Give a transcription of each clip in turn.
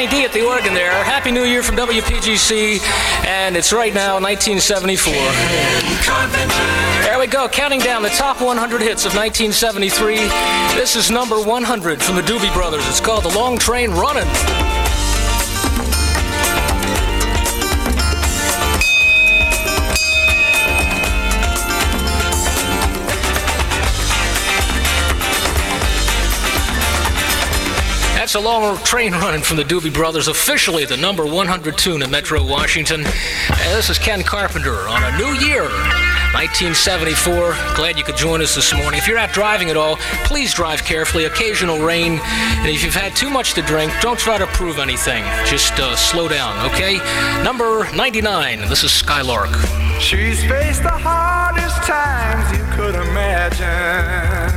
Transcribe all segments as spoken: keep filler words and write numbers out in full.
Kenny D at the organ there. Happy New Year from W P G C, and it's right now nineteen seventy-four. There we go, counting down the top one hundred hits of nineteen seventy-three. This is number one hundred from the Doobie Brothers. It's called The Long Train Runnin'. That's A Long Train Running from the Doobie Brothers, officially the number one hundred tune in Metro Washington. And this is Ken Carpenter on a new year, nineteen seventy-four. Glad you could join us this morning. If you're out driving at all, please drive carefully. Occasional rain. And if you've had too much to drink, don't try to prove anything. Just uh, slow down, okay? Number ninety-nine, this is Skylark. She's faced the hardest times you could imagine.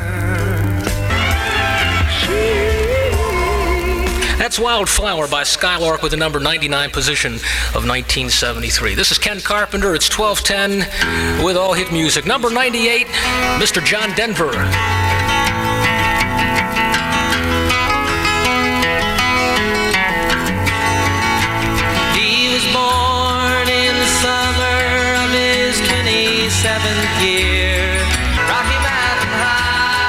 That's Wildflower by Skylark with the number ninety-nine position of nineteen seventy-three. This is Ken Carpenter. It's twelve ten with all hit music. Number ninety-eight, Mister John Denver. He was born in the summer of his twenty-seventh year. Rocky Mountain High.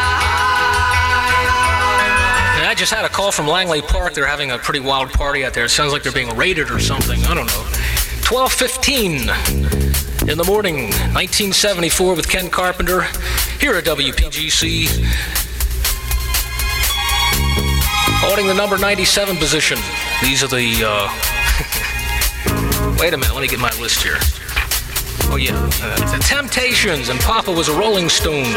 I just had a call from Langley Park. They're having a pretty wild party out there. It sounds like they're being raided or something. I don't know. twelve fifteen in the morning, nineteen seventy-four with Ken Carpenter here at W P G C. Holding the number ninety-seven position. These are the, uh... wait a minute, let me get my list here. Oh, yeah. Uh, the Temptations, and Papa Was a Rolling Stone.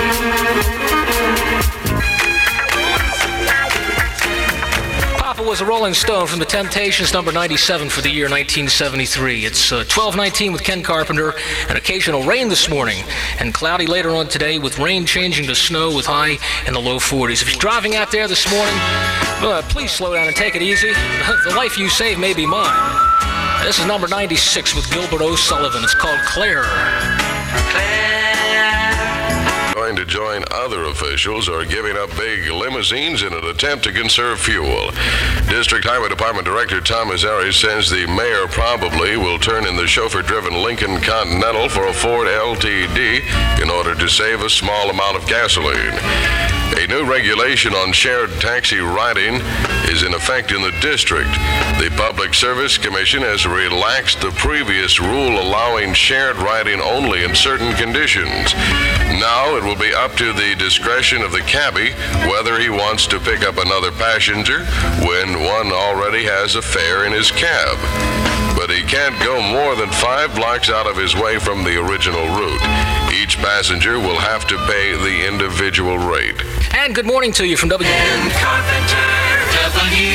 Papa Was a Rolling Stone from the Temptations, number ninety-seven for the year nineteen seventy-three. It's uh, twelve nineteen with Ken Carpenter, and occasional rain this morning, and cloudy later on today with rain changing to snow with high in the low forties. If you're driving out there this morning, uh, please slow down and take it easy. The life you save may be mine. This is number ninety-six with Gilbert O'Sullivan. It's called Claire. Claire. Going to join other officials who are giving up big limousines in an attempt to conserve fuel. District Highway Department Director Tom Mazzari says the mayor probably will turn in the chauffeur-driven Lincoln Continental for a Ford L T D in order to save a small amount of gasoline. A new regulation on shared taxi riding is in effect in the district. The Public Service Commission has relaxed the previous rule allowing shared riding only in certain conditions. Now it will be up to the discretion of the cabbie whether he wants to pick up another passenger when one already has a fare in his cab. But he can't go more than five blocks out of his way from the original route. Each passenger will have to pay the individual rate. And good morning to you from W. Ken Carpenter, W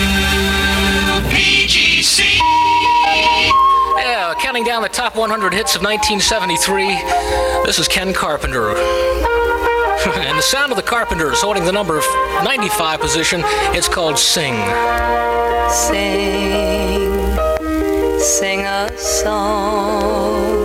P G C. Yeah, counting down the top one hundred hits of nineteen seventy-three. This is Ken Carpenter. And the sound of the Carpenters holding the number ninety-five position. It's called Sing. Sing, sing a song.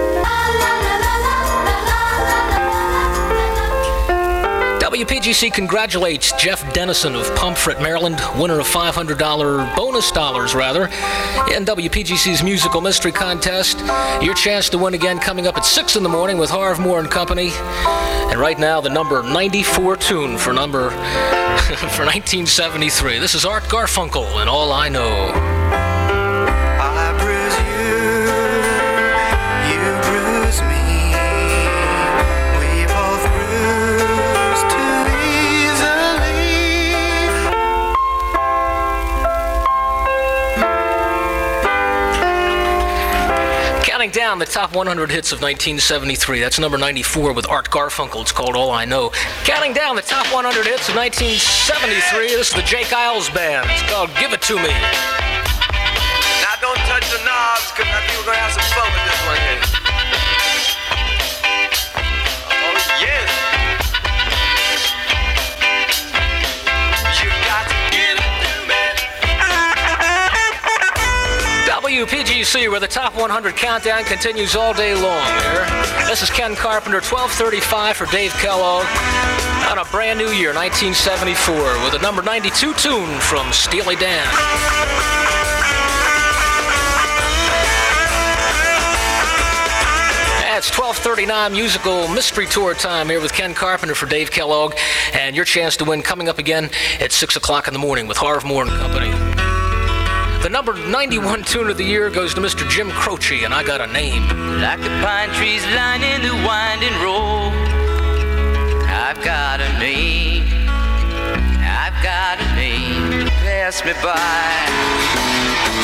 W P G C congratulates Jeff Dennison of Pomfret, Maryland, winner of five hundred dollars bonus dollars, rather, in W P G C's musical mystery contest. Your chance to win again coming up at six in the morning with Harv Moore and Company. And right now, the number ninety-four tune for number for nineteen seventy-three. This is Art Garfunkel and All I Know. I bruise you, you bruise me. We both bruise too easily. Counting down the top one hundred hits of nineteen seventy-three. That's number ninety-four with Art Garfunkel. It's called All I Know. Counting down the top one hundred hits of nineteen seventy-three. This is the Jake Isles Band. It's called Give It To Me. Now don't touch the knobs, because I think we're going to have some fun with this one here. Oh, yes. You got to give it to me. W P G C, where the top one hundred countdown continues all day long. Here. This is Ken Carpenter, twelve thirty-five for Dave Kellogg. on a brand new year, nineteen seventy-four, with a number ninety-two tune from Steely Dan. It's twelve thirty-nine musical mystery tour time here with Ken Carpenter for Dave Kellogg, and your chance to win coming up again at six o'clock in the morning with Harv Moore and Company. The number ninety-one tune of the year goes to Mister Jim Croce, and I Got a Name. Like the pine trees lining the winding road, I've got a name, I've got a name, pass me by.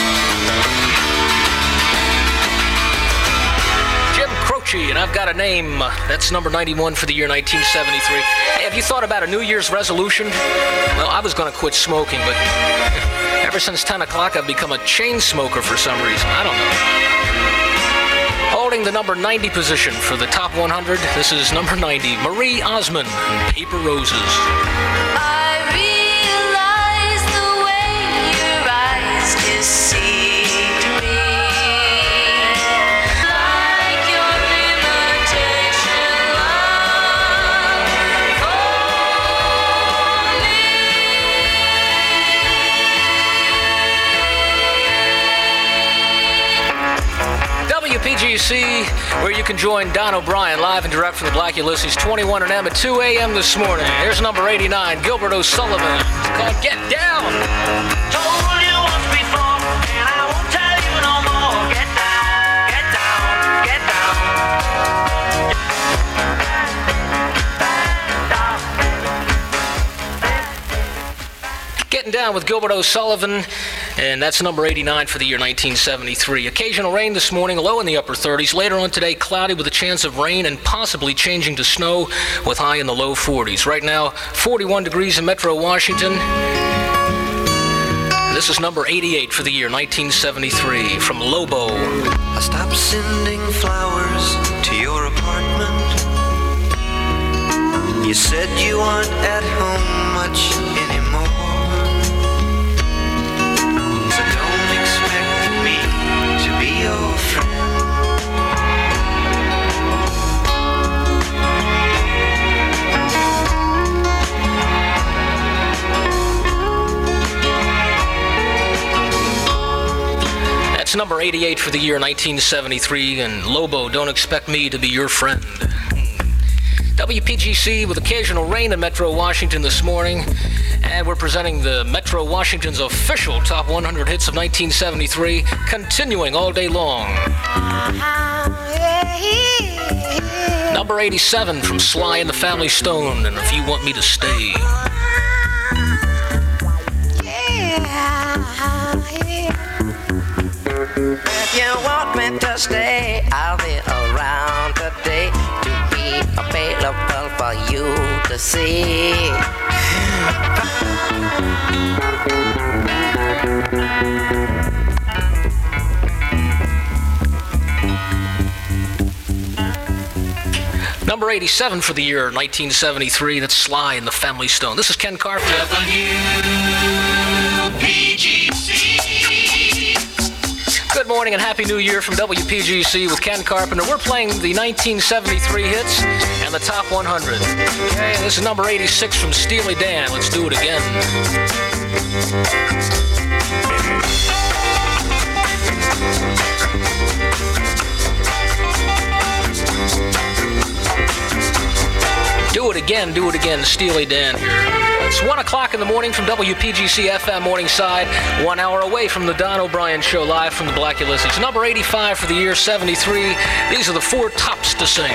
Croce, and I've Got a Name. That's number ninety-one for the year nineteen seventy-three. Hey, have you thought about a New Year's resolution? Well, I was going to quit smoking, but ever since ten o'clock, I've become a chain smoker for some reason. I don't know. Holding the number ninety position for the top one hundred, this is number ninety, Marie Osmond, Paper Roses. I realize the way your eyes deceive me. Like your imitation love for me. W P G C, where you can join Don O'Brien live and direct from the Black Ulysses, twenty-one and M at two a.m. this morning. Here's number eighty-nine, Gilbert O'Sullivan. It's called Get Down. Told you once before, and I won't tell you no more. Get down, get down, get down. Getting Down with Gilbert O'Sullivan, and that's number eighty-nine for the year nineteen seventy-three. Occasional rain this morning, low in the upper thirties. Later on today, cloudy with a chance of rain and possibly changing to snow with high in the low forties. Right now, forty-one degrees in Metro Washington. This is number eighty-eight for the year nineteen seventy-three from Lobo. I stopped sending flowers to your apartment. You said you weren't at home much anymore. So don't expect me to be your friend. That's number eighty-eight for the year nineteen seventy-three, and Lobo, Don't Expect Me to Be Your Friend. W P G C with occasional rain in Metro Washington this morning, and we're presenting the Metro Washington's official top one hundred hits of nineteen seventy-three, continuing all day long. Number eighty-seven from Sly and the Family Stone, and If You Want Me to Stay. If you want me to stay, I'll be around today to be available for you to see. Number eighty-seven for the year nineteen seventy-three, that's Sly and the Family Stone. This is Ken Carpenter. W P G C. Good morning and Happy New Year from W P G C with Ken Carpenter. We're playing the nineteen seventy-three hits and the top one hundred. Okay, this is number eighty-six from Steely Dan. Let's do it again. Do it again, do it again, Steely Dan here. It's one o'clock in the morning from W P G C F M Morningside, one hour away from the Don O'Brien Show, live from the Black Ulysses. Number eighty-five for the year seventy-three. These are the four tops to sing.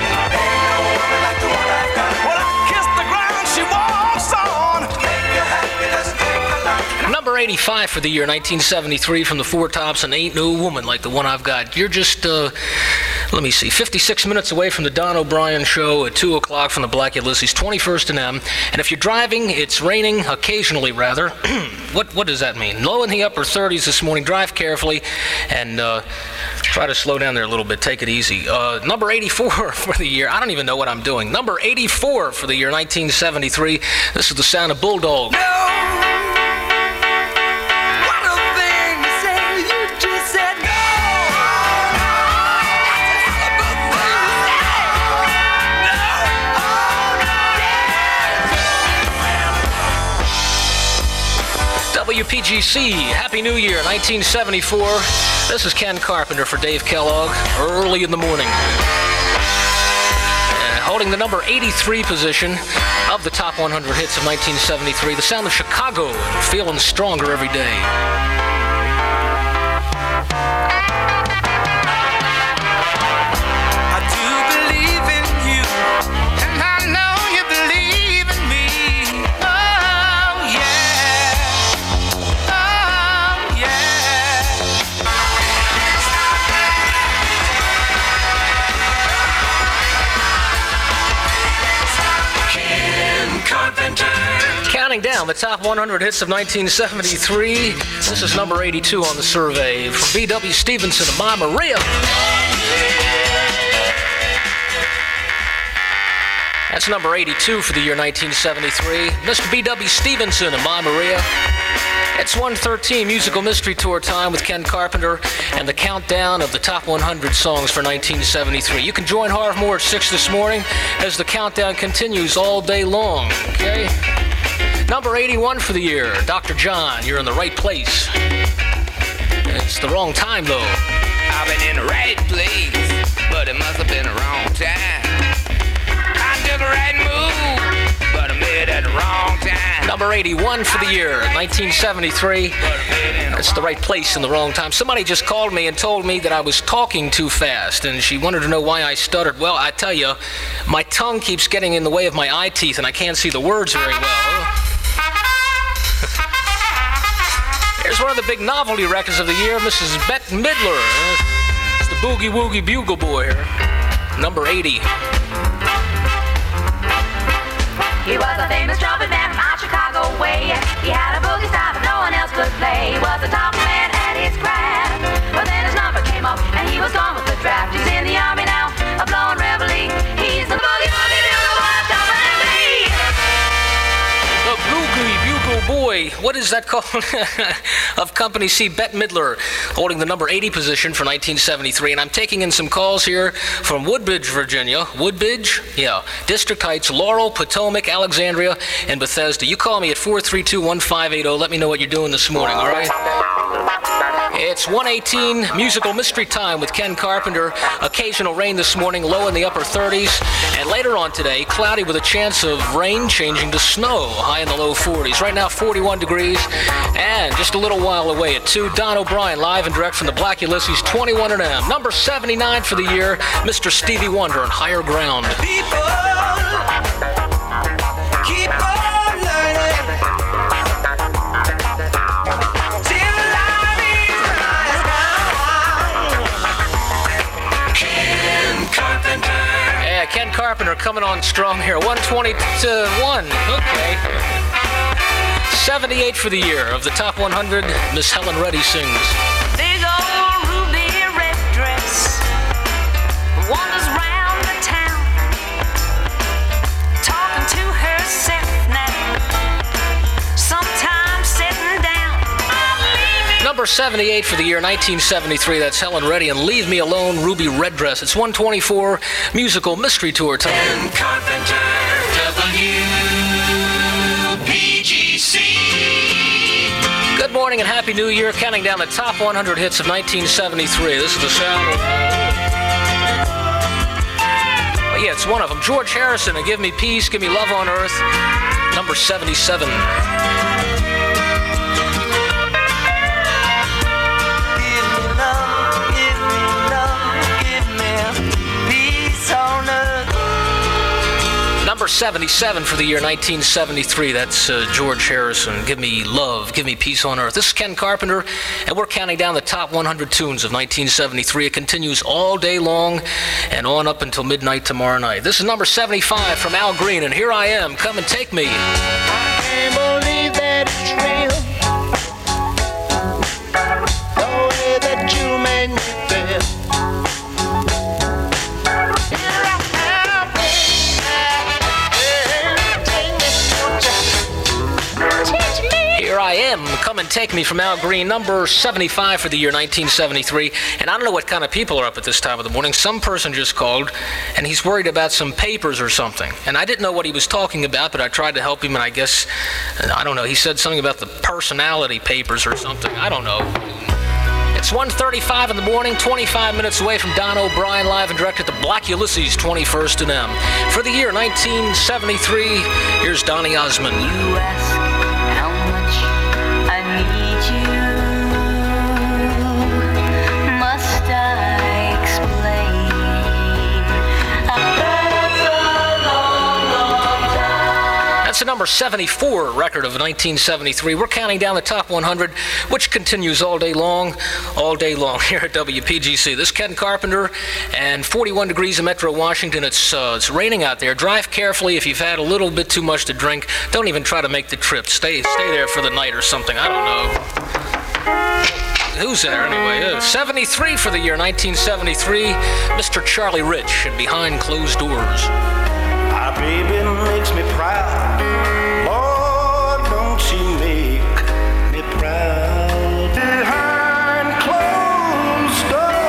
Number eighty-five for the year nineteen seventy-three from the Four Tops, and Ain't No Woman Like the One I've Got. You're just, uh, let me see, fifty-six minutes away from the Don O'Brien Show at two o'clock from the Black Ulysses, twenty-first and M. And if you're driving, it's raining, occasionally rather. what what does that mean? Low in the upper thirties this morning. Drive carefully and uh, try to slow down there a little bit. Take it easy. Uh, number eighty-four for the year. I don't even know what I'm doing. Number eighty-four for the year nineteen seventy-three. This is the sound of Bulldog. P G C, Happy New Year, nineteen seventy-four. This is Ken Carpenter for Dave Kellogg, early in the morning. Uh, holding the number eighty-three position of the top one hundred hits of nineteen seventy-three, the sound of Chicago, feeling stronger every day. Counting down the top one hundred hits of nineteen seventy-three. This is number eighty-two on the survey from B W Stevenson and My Maria. That's number eighty-two for the year nineteen seventy-three. Mister B W Stevenson and My Maria. It's one thirteen Musical Mystery Tour time with Ken Carpenter and the countdown of the top one hundred songs for nineteen seventy-three. You can join Harv Moore at six this morning as the countdown continues all day long, okay? Number eighty-one for the year, Doctor John, you're in the right place. It's the wrong time, though. I've been in the right place, but it must have been the wrong time. I took the right move, but I made it at the wrong time. Number eighty-one for the year, nineteen seventy-three. It's the right place in the wrong time. Somebody just called me and told me that I was talking too fast, and she wanted to know why I stuttered. Well, I tell you, my tongue keeps getting in the way of my eye teeth, and I can't see the words very well. Here's one of the big novelty records of the year, Missus Bette Midler. It's the Boogie Woogie Bugle Boy here. Number eighty. He was a famous trumpet man from out Chicago way. He had a boogie style that no one else could play. He was a top man at his craft. But then his number came up and he was gone with the draft. He's in the army now, a blowing reveille. He's the boogie woogie bugle boy, stomping me. The Boogie Bugle Boy. What is that called? Of Company C, Bette Midler, holding the number eighty position for nineteen seventy-three. And I'm taking in some calls here from Woodbridge, Virginia. Woodbridge? Yeah. District Heights, Laurel, Potomac, Alexandria, and Bethesda. You call me at four three two, one five eight zero. Let me know what you're doing this morning, all right? It's one eighteen Musical Mystery Time with Ken Carpenter. Occasional rain this morning, low in the upper thirties. And later on today, cloudy with a chance of rain changing to snow, high in the low forties. Right now, forty-one degrees. And just a little while away at two, Don O'Brien, live and direct from the Black Ulysses twenty-one and M. Number seventy-nine for the year, Mister Stevie Wonder on Higher Ground. People, keep on learning. Till life is Ken Carpenter. Yeah, Ken Carpenter coming on strong here. one twenty to one. Okay. seventy-eight for the year of the top one hundred, Miss Helen Reddy sings. Big old ruby red dress wanders round the town, talking to herself now, sometimes sitting down. Number seventy-eight for the year, nineteen seventy-three. That's Helen Reddy and Leave Me Alone, Ruby Red Dress. It's one twenty-four Musical Mystery Tour time. Ken Carpenter, W P G C. Good morning and Happy New Year. Counting down the top one hundred hits of nineteen seventy-three. This is the sound of... But yeah, it's one of them. George Harrison and Give Me Peace, Give Me Love on Earth. Number seventy-seven. Number seventy-seven for the year nineteen seventy-three. That's uh, George Harrison. Give me love, give me peace on earth. This is Ken Carpenter, and we're counting down the top one hundred tunes of nineteen seventy-three. It continues all day long and on up until midnight tomorrow night. This is number seventy-five from Al Green, and Here I Am, Come and Take Me. I can't believe that it's real, the way that you made me feel. Here I Am, Come Come and Take Me from Al Green, number seventy-five for the year nineteen seventy-three. And I don't know what kind of people are up at this time of the morning. Some person just called, and he's worried about some papers or something. And I didn't know what he was talking about, but I tried to help him, and I guess, I don't know, he said something about the personality papers or something. I don't know. It's one thirty-five in the morning, twenty-five minutes away from Don O'Brien, live and direct at the Black Ulysses, twenty-first and M. For the year nineteen seventy-three, here's Donny Osmond. You ask how much I need you. Must I explain? That's a long, long time. That's the number seventy-four record of nineteen seventy-three. We're counting down the top one hundred, which continues all day long, all day long here at W P G C. This is Ken Carpenter, and forty-one degrees in Metro Washington. It's uh, it's raining out there. Drive carefully. If you've had a little bit too much to drink, don't even try to make the trip. Stay stay there for the night or something. I don't know. Who's there anyway? Uh, seventy-three for the year nineteen seventy-three. Mister Charlie Rich and Behind Closed Doors. My baby makes me proud. Lord, don't she make me proud? Behind closed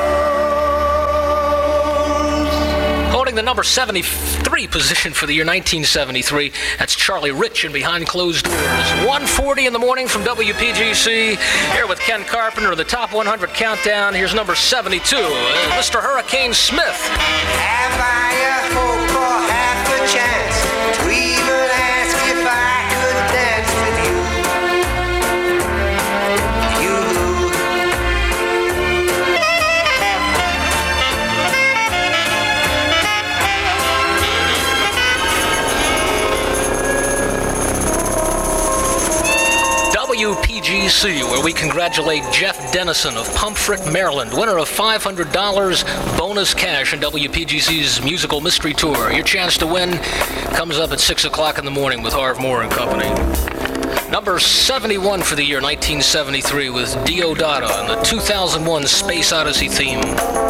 doors. Holding the number seventy-three position for the year nineteen seventy-three, that's Charlie Rich and Behind Closed Doors. one forty in the morning from W P G C, here with Ken Carpenter, the top one hundred countdown. Here's number seventy-two, uh, Mister Hurricane Smith. Have I a hope or half a chance to even ask if I could dance with you? You. W P G C, where we congratulate Jeff Dennison of Pomfret, Maryland, winner of five hundred dollars bonus cash in W P G C's musical mystery tour. Your chance to win comes up at six o'clock in the morning with Harv Moore and Company. Number seventy-one for the year nineteen seventy-three with Deodato and the two thousand one Space Odyssey theme.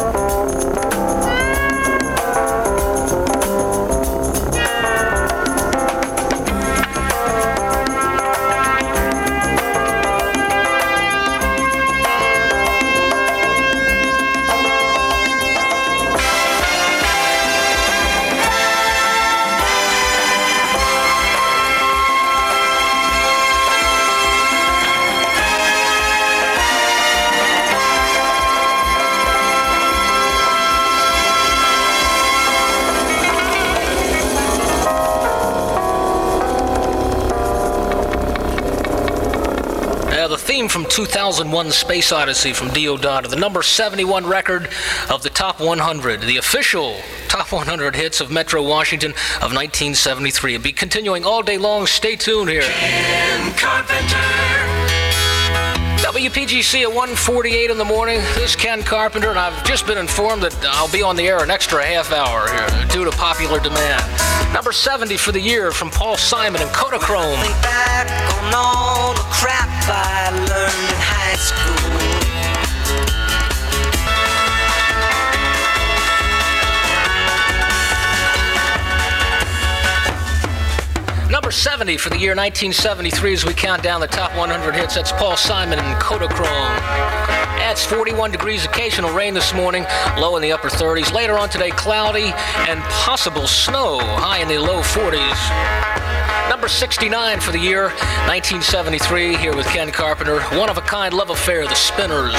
From two thousand one Space Odyssey from Deodato, the number seventy-one record of the top one hundred, the official top one hundred hits of Metro Washington of nineteen seventy-three. It'll be continuing all day long. Stay tuned here. Ken Carpenter. W P G C at one forty-eight in the morning. This is Ken Carpenter, and I've just been informed that I'll be on the air an extra half hour here due to popular demand. Number seventy for the year from Paul Simon and Kodachrome. Think back on all the crap I learned in high school. Number seventy for the year nineteen seventy-three as we count down the top one hundred hits. That's Paul Simon and Kodachrome. It's forty-one degrees, occasional rain this morning, low in the upper thirties. Later on today, cloudy and possible snow, high in the low forties. Number sixty-nine for the year nineteen seventy-three, here with Ken Carpenter. One of a Kind Love Affair, The Spinners.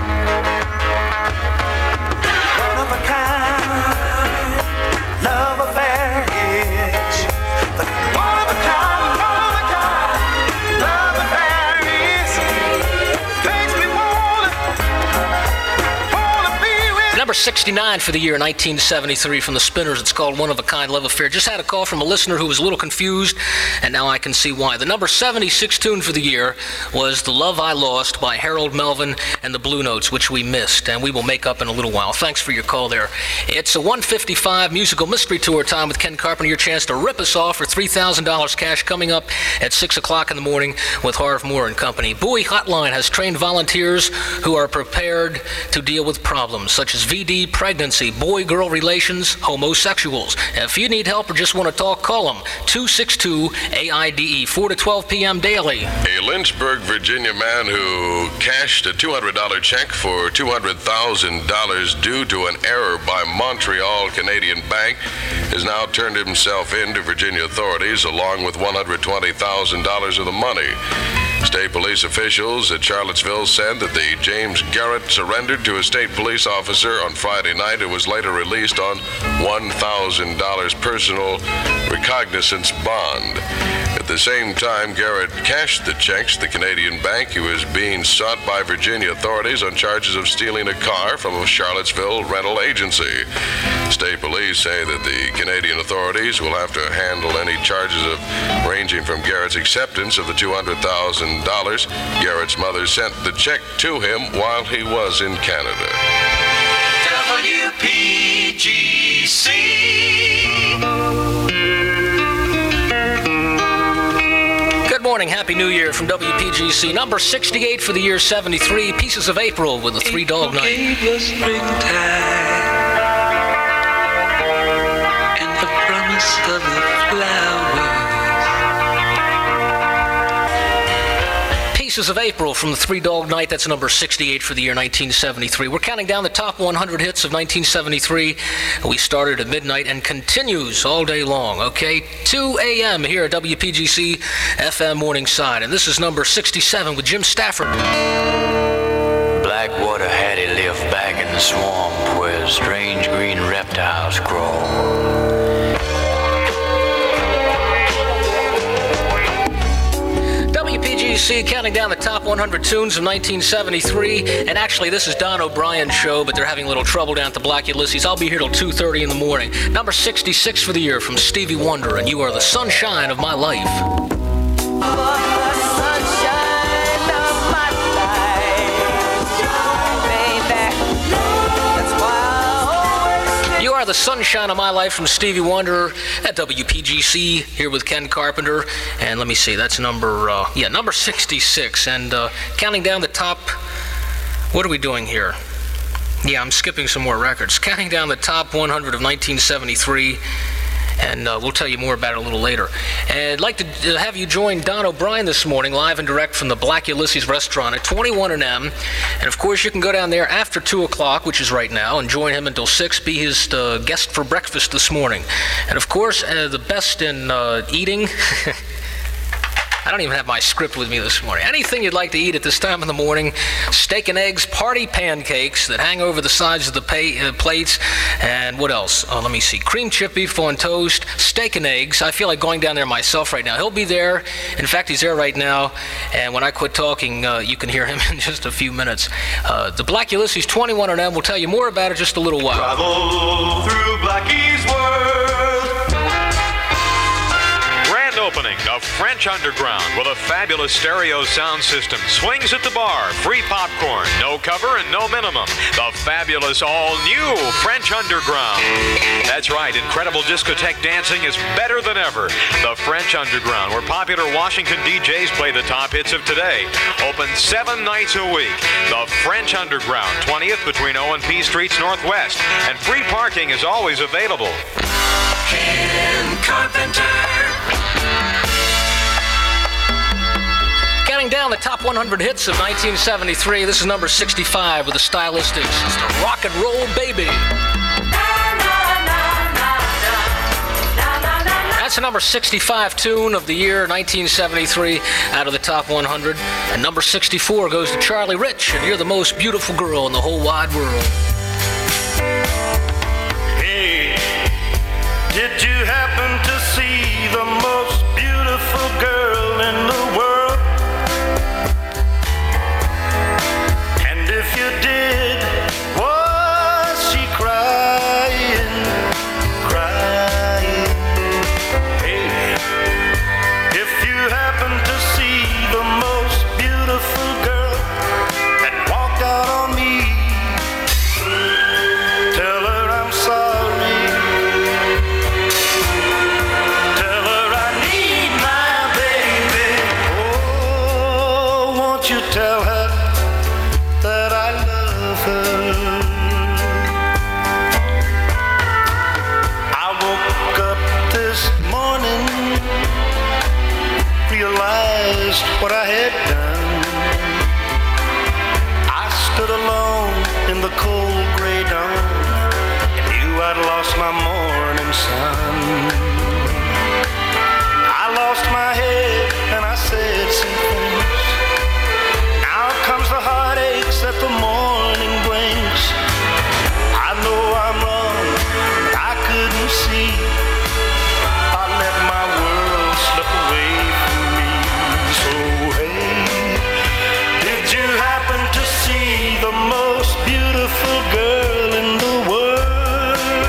One of a kind love affair is the one of a kind, one of a kind love affair is makes me wanna wanna be with. Number sixty-nine for the year nineteen seventy-three from The Spinners. It's called One of a Kind Love Affair. Just had a call from a listener who was a little confused, and now I can see why. The number seventy-six tune for the year was The Love I Lost by Harold Melvin and the Blue Notes, which we missed, and we will make up in a little while. Thanks for your call there. It's a one fifty-five musical mystery tour time with Ken Carpenter. Your chance to rip us off for three thousand dollars cash coming up at six o'clock in the morning with Harv Moore and Company. Bowie Hotline has trained volunteers who are prepared to deal with problems such as V P D pregnancy, boy-girl relations, homosexuals. If you need help or just want to talk, call them. two six two A I D E, four to twelve p.m. daily. A Lynchburg, Virginia man who cashed a two hundred dollars check for two hundred thousand dollars due to an error by Montreal Canadian Bank has now turned himself in to Virginia authorities along with one hundred twenty thousand dollars of the money. State police officials at Charlottesville said that the James Garrett surrendered to a state police officer on Friday night and was later released on one thousand dollars personal recognizance bond. At the same time, Garrett cashed the checks to the Canadian bank. He was being sought by Virginia authorities on charges of stealing a car from a Charlottesville rental agency. State police say that the Canadian authorities will have to handle any charges of ranging from Garrett's acceptance of the two hundred thousand dollars. Garrett's mother sent the check to him while he was in Canada. W P G C. Good morning, Happy New Year from W P G C. Number sixty-eight for the year seventy-three, Pieces of April with a three-dog night. Gave us springtime and the promise of the flowers. Pieces of April from the Three-Dog Night. That's number sixty-eight for the year nineteen seventy-three. We're counting down the top one hundred hits of nineteen seventy-three. We started at midnight and continues all day long, okay? two a.m. here at W P G C F M Morningside. And this is number sixty-seven with Jim Stafford. Blackwater Hattie lived back in the swamp where strange green reptiles crawl. W P G C counting down the top one hundred tunes of nineteen seventy-three. And actually, this is Don O'Brien's show, but they're having a little trouble down at the Black Ulysses. I'll be here till two thirty in the morning. Number sixty-six for the year from Stevie Wonder, and You Are the Sunshine of My Life. You Are the Sunshine of My Life from Stevie Wonder at W P G C, here with Ken Carpenter. And let me see, that's number, uh, yeah, number sixty-six. And uh, counting down the top, what are we doing here? Yeah, I'm skipping some more records. Counting down the top one hundred of nineteen seventy-three. And uh, we'll tell you more about it a little later. And I'd like to have you join Don O'Brien this morning, live and direct from the Black Ulysses restaurant at twenty-one and M. And of course, you can go down there after two o'clock, which is right now, and join him until six, be his uh, guest for breakfast this morning. And of course, uh, the best in uh, eating... I don't even have my script with me this morning. Anything you'd like to eat at this time in the morning, steak and eggs, party pancakes that hang over the sides of the pay, uh, plates, and what else? Oh, let me see. Cream chip beef on toast, steak and eggs. I feel like going down there myself right now. He'll be there. In fact, he's there right now. And when I quit talking, uh, you can hear him in just a few minutes. Uh, the Black Ulysses twenty-one and M. We'll tell you more about it just a little while. Travel through Blackie's world. Opening of French Underground with a fabulous stereo sound system. Swings at the bar, free popcorn, no cover and no minimum. The fabulous all-new French Underground. That's right, incredible discotheque dancing is better than ever. The French Underground, where popular Washington D Js play the top hits of today. Open seven nights a week. The French Underground, twentieth between O and P Streets Northwest. And free parking is always available. Ken Carpenter. Counting down the top one hundred hits of nineteen seventy-three, this is number sixty-five with the Stylistics. It's the Rock and Roll Baby. That's the number sixty-five tune of the year nineteen seventy-three out of the top one hundred. And number sixty-four goes to Charlie Rich, and You're the Most Beautiful Girl in the Whole Wide World. Hey, did you happen to see the most beautiful girl in the world? And if you did, was she crying, crying? Hey, if you happen to see the most beautiful girl that walked out on me, tell her I'm sorry. Tell her I need my baby. Oh, won't you tell her that I love her? what I had done. I stood alone in the cold gray dawn and knew I'd lost my morning sun. I lost my head and I said some things. Now comes the heartaches that the morning brings. I know I'm wrong, but I couldn't see. I let my world slip away from me. So hey, did you happen to see the most beautiful girl in the world?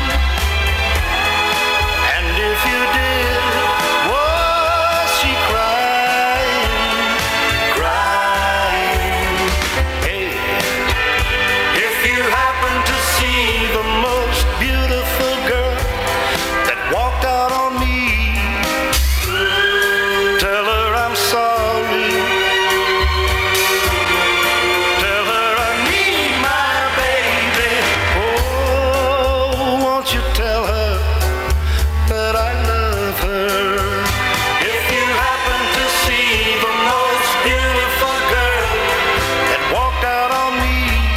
And if you did, was she crying, crying? Hey, if you happen to see the most beautiful girl that walked out on me, tell her I'm sorry. Tell her I need my baby. Oh, won't you tell her that I love her? If you happen to see the most beautiful girl that walked out on me,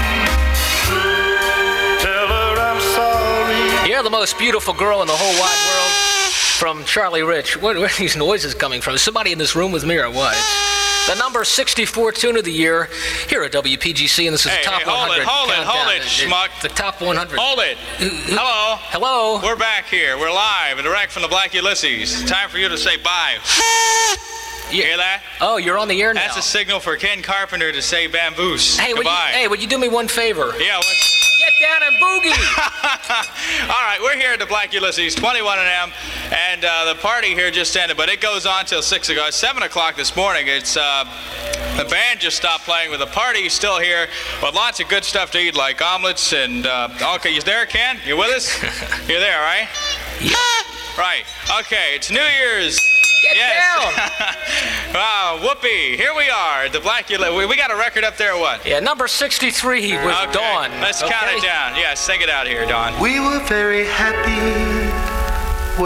tell her I'm sorry. You're the most beautiful girl in the whole wide world. From Charlie Rich. Where, where are these noises coming from? Is somebody in this room with me or what? The number sixty-four tune of the year here at W P G C, and this is Hey, the top hey, hold one hundred it, hold it, hold countdown. it, schmuck. The top one hundred. Hold it. Hello. Hello. We're back here. We're live and direct from the Black Ulysses. Time for you to say bye. You hear that? Oh, you're on the air now. That's a signal for Ken Carpenter to say bamboos. Hey, would you, Goodbye. hey, would you do me one favor? Yeah, let's... Get down and boogie. All right, we're here at the Black Ulysses, twenty-one and M, and uh, the party here just ended, but it goes on till six o'clock, seven o'clock this morning. It's uh, the band just stopped playing, with the party still here, with lots of good stuff to eat, like omelets and uh, okay. You there, Ken? You with us? You're there, right? Yeah. Right. Okay. It's New Year's. Get yes. down. Wow, whoopee. Here we are at the Black Ulysses. We, we got a record up there, or what? Yeah, number sixty-three was okay. Dawn. Let's okay? count it down. Yeah, sing it out here, Dawn. We were very happy